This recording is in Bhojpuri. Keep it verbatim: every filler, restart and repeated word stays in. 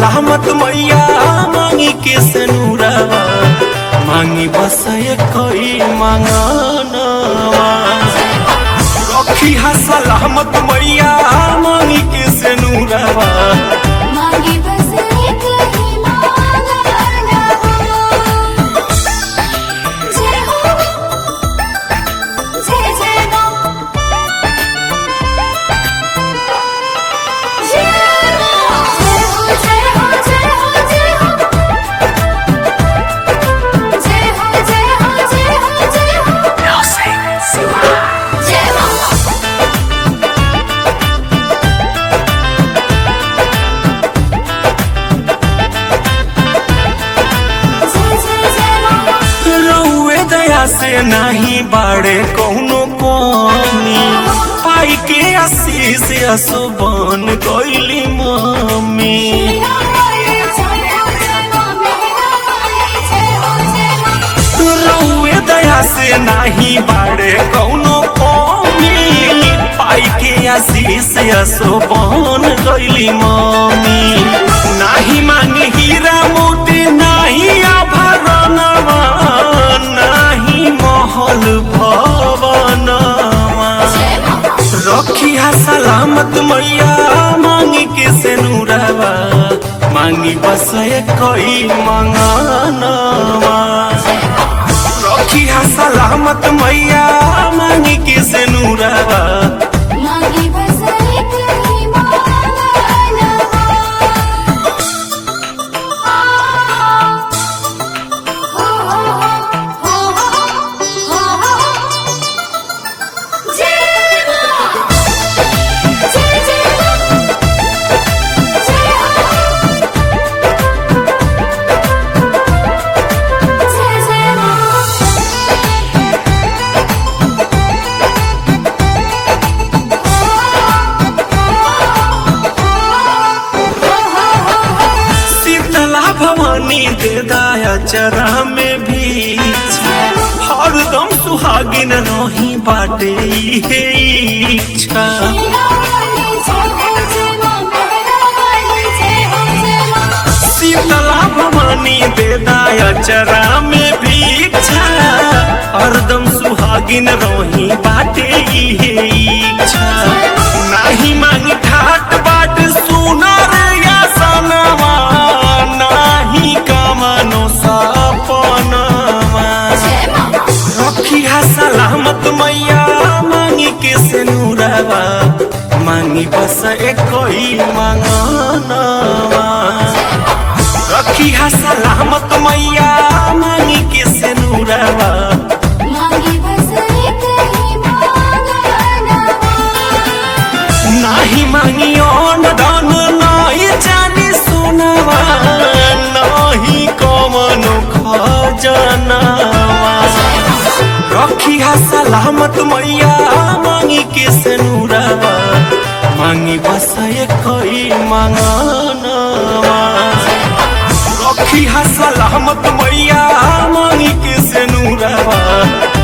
सलामत मैया मांगी के सनूरवा मांगी बस कोई मांगनवा रखी हा सलामत मैया मांगी के सनूरवा मांगी बस एक ही मांगनवा। जय हो जय जय मां जय हो जय हो जय हो जय हो जय हो जय हो जय हो जय हो जय मां। रउए दया से नहीं बाड़े कौनो कमी पाई के आशीष असो बन गइली मम्मी रउए दया से नहीं बाड़े कौनो कमी पाई के आशीष असो बन गइली मम्मी नाही मांगी हीरा मोती नाही आभरणवा नाही महल भवनवा रखी हा सलामत मैया मांगी के सेनुरवा मांगी बस कोई मंगनवा रखी हा सलामत मैया मांगी के सेनुरवा मांगी बस एक ही मांगनवा। हो हो हो हो हो जय मां जय जय मां जय हो जय जय मां। शीतला भवानी दे दाया चरा में भी हरदम सुहागिन रही बाटे इहे इच्छा शीतला भवानी दे दाया चरा में भी हरदम सुहागिन रही बाटे इहे इच्छा नाही मांगी ठाट बाट सुनर या सनवा नाही कामनो सपनवा रखी हा सलामत मैया मांगी के सेनुरवा मांगी बस कोई मांगनवा रखी हा सलामत मैया मांगी के सेनुरवा मांगी बस एक ही मांगनवा। नाही मांगी ओन दान नाही जानी सोनवा नाही कमनो खजनवा रखी हा सलामत मैया मांगी के सेनुरवा मांगी बस कोई मांगनवा रखी हा सलामत मैया मांगी के सेनुरवा